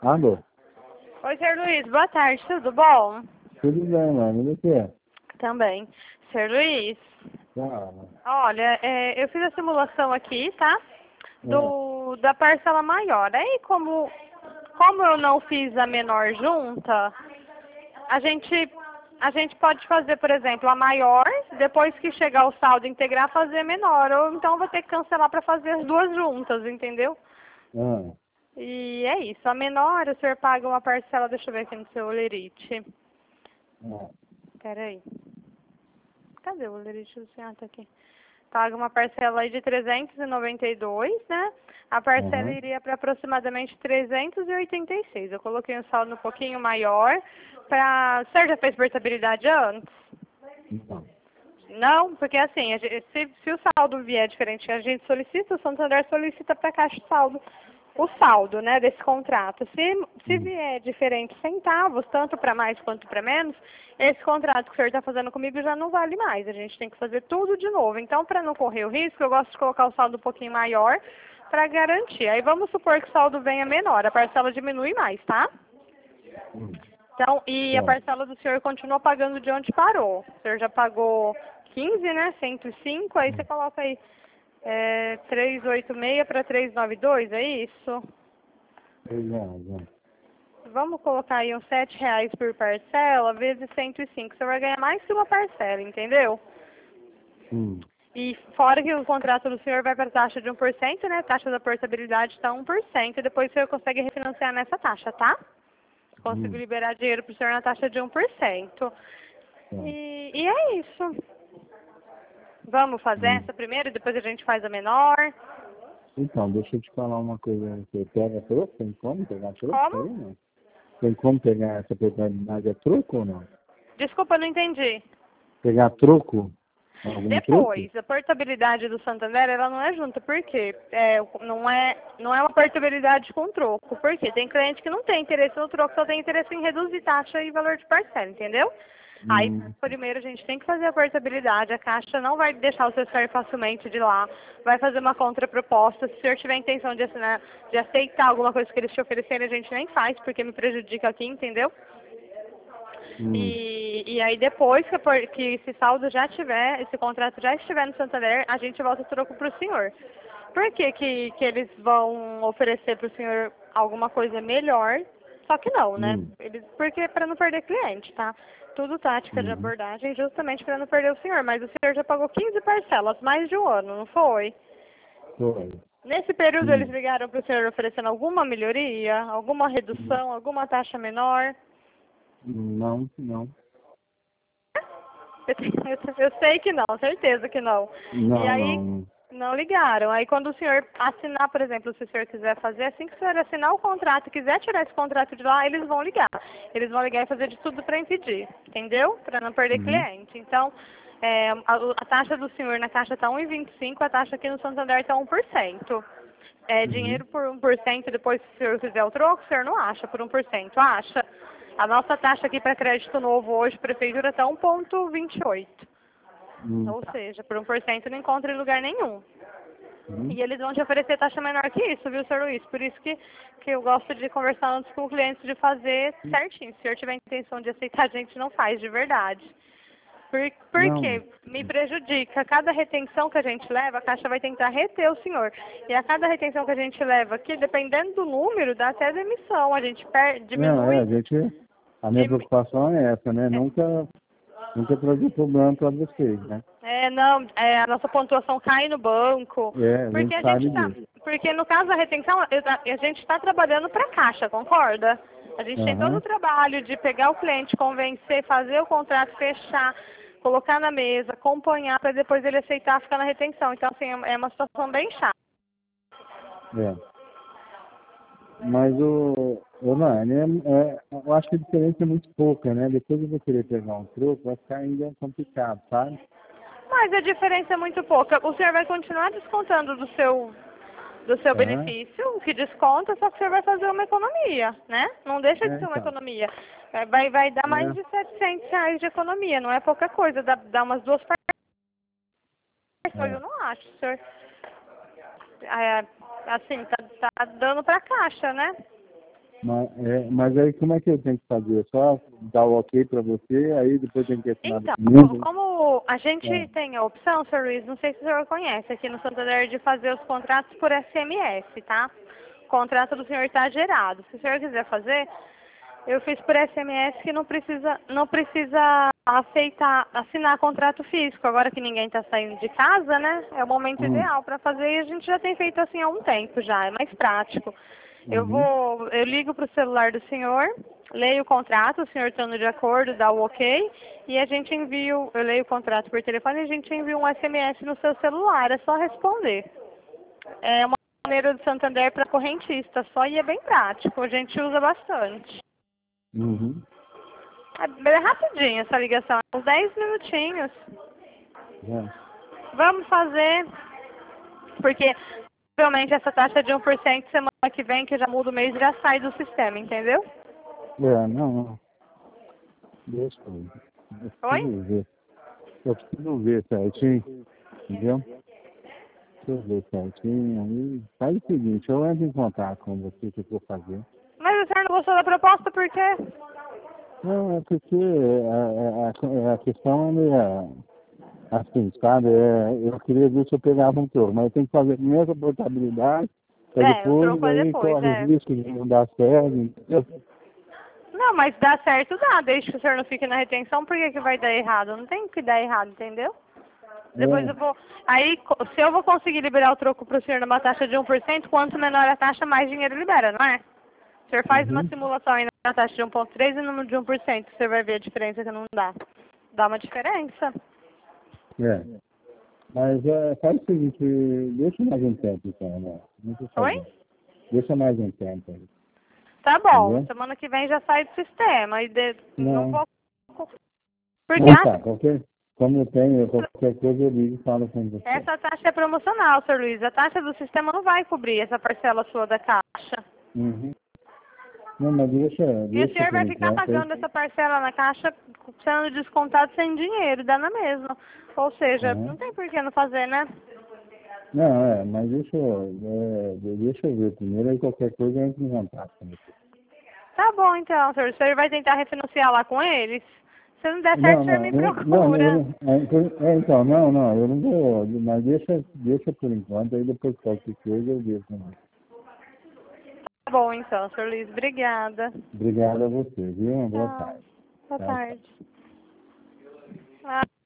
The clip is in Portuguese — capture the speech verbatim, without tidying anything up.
Alô? Oi, senhor Luiz, boa tarde, tudo bom? Tudo bem, mano. E você? Também. senhor Luiz, Ah, olha, é, eu fiz a simulação aqui, tá? é. Do, da parcela maior. Aí, como, como eu não fiz a menor junta, a gente, a gente pode fazer, por exemplo, a maior, depois que chegar o saldo integral, fazer a menor. Ou então vou ter que cancelar para fazer as duas juntas, entendeu? Ah, E é isso. A menor, o senhor paga uma parcela, deixa eu ver aqui no seu olerite. ah, Peraí. Cadê o olerite do senhor? Ah, tá aqui. Paga uma parcela aí de trezentos e noventa e dois, né? A parcela aham. iria para aproximadamente trezentos e oitenta e seis. Eu coloquei um saldo um pouquinho maior para... O senhor já fez portabilidade antes? Então. Não, porque assim, a gente- se, se o saldo vier diferente, a gente solicita, o Santander solicita para a Caixa de Saldo o saldo, né, desse contrato. Se, se Hum. vier diferentes centavos, tanto para mais quanto para menos, esse contrato que o senhor está fazendo comigo já não vale mais. A gente tem que fazer tudo de novo. Então, para não correr o risco, eu gosto de colocar o saldo um pouquinho maior para garantir. Aí vamos supor que o saldo venha menor, a parcela diminui mais, tá? Hum. Então, e a Tá. parcela do senhor continua pagando de onde parou. O senhor já pagou quinze, né? cento e cinco, aí você Hum. coloca aí é, trezentos e oitenta e seis para trezentos e noventa e dois, é isso? Pois é, é. Vamos colocar aí uns sete reais por parcela, vezes cento e cinco. Você vai ganhar mais que uma parcela, entendeu? Hum. E fora que o contrato do senhor vai para a taxa de um por cento, né? A taxa da portabilidade está um por cento. E depois o senhor consegue refinanciar nessa taxa, tá? Consigo Hum. liberar dinheiro para o senhor na taxa de um por cento. Tá. E, e é isso. Vamos fazer Hum. essa primeiro e depois a gente faz a menor. Então, deixa eu te falar uma coisa. Você pega troco? Tem como pegar troco isso Como? aí, não? Tem como pegar essa oportunidade? É troco ou não? Desculpa, não entendi. Pegar troco? Algum troco? Depois, a portabilidade do Santander, ela não é junta. Por quê? É, não, é, não é uma portabilidade com troco. Por quê? Tem cliente que não tem interesse no troco, só tem interesse em reduzir taxa e valor de parcela, entendeu? Aí, Hum. primeiro, a gente tem que fazer a portabilidade. A Caixa não vai deixar o seu sair facilmente de lá. Vai fazer uma contraproposta. Se o senhor tiver intenção de, assinar, de aceitar alguma coisa que eles te oferecerem, a gente nem faz, porque me prejudica aqui, entendeu? Hum. E, e aí depois que, a por- que esse saldo já tiver, esse contrato já estiver no Santander, a gente volta o troco para o senhor. Por que, que, que eles vão oferecer para o senhor alguma coisa melhor? Só que não, né? Hum. Eles, porque para não perder cliente, tá? Tudo tática de Uhum. abordagem justamente para não perder o senhor. Mas o senhor já pagou quinze parcelas, mais de um ano, não foi? Foi. Nesse período eles Hum. ligaram para o senhor oferecendo alguma melhoria, alguma Hum. redução, alguma taxa menor? Não, não. Eu, tenho- eu eu sei que não, certeza que não. E Não, aí, não. não ligaram. Aí quando o senhor assinar, por exemplo, se o senhor quiser fazer, assim que o senhor assinar o contrato e quiser tirar esse contrato de lá, eles vão ligar. Eles vão ligar e fazer de tudo para impedir, entendeu? Para não perder Uhum. cliente. Então, é, a, a taxa do senhor na caixa está um vírgula vinte e cinco, a taxa aqui no Santander está um por cento. É, Uhum. dinheiro por um por cento, depois se o senhor fizer o troco, o senhor não acha por um por cento, acha? A nossa taxa aqui para crédito novo hoje, prefeitura, está um vírgula vinte e oito. Hum, Ou tá. seja, por um por cento não encontra em lugar nenhum. Uhum. E eles vão te oferecer taxa menor que isso, viu, senhor Luiz? Por isso que, que eu gosto de conversar antes com o cliente de fazer certinho. Se o senhor tiver intenção de aceitar, a gente não faz de verdade. Por, Não. porque me prejudica. Cada retenção que a gente leva, a Caixa vai tentar reter o senhor. E a cada retenção que a gente leva aqui, dependendo do número, dá até demissão. A gente per, Não, é, diminui. a gente. A minha Dimi, preocupação é essa, né? é, Nunca, nunca trazer problema para vocês, né? É, não, é, a nossa pontuação cai no banco, É, a porque gente a gente sabe tá, disso. porque no caso da retenção, eu ta- a gente está trabalhando para a Caixa, concorda? A gente tem todo o Aham. trabalho de pegar o cliente, convencer, fazer o contrato, fechar, colocar na mesa, acompanhar para depois ele aceitar ficar na retenção. Então, assim, é é uma situação bem chata. É. Mas o, o Nani, é, é, eu acho que a diferença é muito pouca, né? Depois eu vou querer pegar um troco, vai ficar ainda complicado, sabe? Mas a diferença é muito pouca. O senhor vai continuar descontando do seu do seu Aham. benefício, o que desconta, só que o senhor vai fazer uma economia, né? Não deixa de É, ser uma então. É, Vai, vai dar mais É. de setecentos reais de economia, não é pouca coisa, dá, dá umas duas parcelas, É. eu não acho, senhor. É, assim, tá, tá dando pra caixa, né? Mas, é, mas aí como é que eu tenho que fazer? Só dar o ok para você, aí depois tem que assinar Então, documento? como a gente É. tem a opção, senhor Luiz, não sei se o senhor conhece, aqui no Santander, de fazer os contratos por S M S, tá? O contrato do senhor está gerado. Se o senhor quiser fazer, eu fiz por S M S que não precisa, não precisa aceitar, assinar contrato físico. Agora que ninguém está saindo de casa, né? É o momento Hum. ideal para fazer e a gente já tem feito assim há um tempo já, é mais prático. Eu Uhum. vou, eu ligo para o celular do senhor, leio o contrato, o senhor estando de acordo, dá o ok, e a gente envia, o- eu leio o contrato por telefone e a gente envia um S M S no seu celular, é só responder. É uma maneira do Santander para correntista só e é bem prático, a gente usa bastante. Uhum. É bem rapidinho essa ligação, uns dez minutinhos. É. Vamos fazer, porque provavelmente essa taxa de um por cento semana que vem, que já muda o mês, já sai do sistema, entendeu? É, não, não. Deixa eu eu Oi? preciso ver. Eu preciso ver certinho, entendeu? Deixa eu ver certinho. Aí faz o seguinte, eu entro em contato com você, o que eu vou fazer. Mas o senhor não gostou da proposta por quê? Não, é porque a, a, a questão é meio assim, sabe? É, eu queria ver se eu pegava um troco, mas eu tenho que fazer primeiro a portabilidade, para É, o depois, troco é aí depois, corre o é. risco de não dar certo, entendeu? Não, mas dá certo, dá. Desde que o senhor não fique na retenção, por que que vai dar errado? Não tem que dar errado, entendeu? Depois É. eu vou... Aí, co- se eu vou conseguir liberar o troco para o senhor numa taxa de um por cento, quanto menor a taxa, mais dinheiro libera, não é? O senhor faz uma Uhum. simulação aí na taxa de um vírgula três e no de um por cento, você vai ver a diferença que não dá. Dá uma diferença. É. Mas é, faz o seguinte, deixa mais um tempo, então, né? Não precisa Oi? fazer. Deixa mais um tempo aí, Tá bom. entendeu? Semana que vem já sai do sistema. E de... não Não. vou... Porque Então tá, a qualquer, como eu tenho, qualquer coisa eu ligo e falo com você. essa taxa é promocional, senhor Luiz. A taxa do sistema não vai cobrir essa parcela sua da caixa. Uhum. Não, mas deixa, E o deixa senhor por vai ficar enquanto aí. pagando essa parcela na caixa sendo descontado sem dinheiro, dá na mesma. Ou seja, Uhum. não tem por que não fazer, né? Não, é, mas deixa, eu- é, deixa eu ver primeiro, aí qualquer coisa eu entro em contato com você. Tá bom então, senhor. O senhor vai tentar refinanciar lá com eles? Se não der certo, Não, o senhor não, me eu- não, eu, procura. não- é, então, é, então, não, não, eu não vou, mas deixa, deixa por enquanto, aí depois qualquer coisa eu vejo também. Tá bom então, senhor Luiz. Obrigada. Obrigado a você, viu? Uma boa Tchau. tarde. Boa Tchau, tchau. tarde. Ah.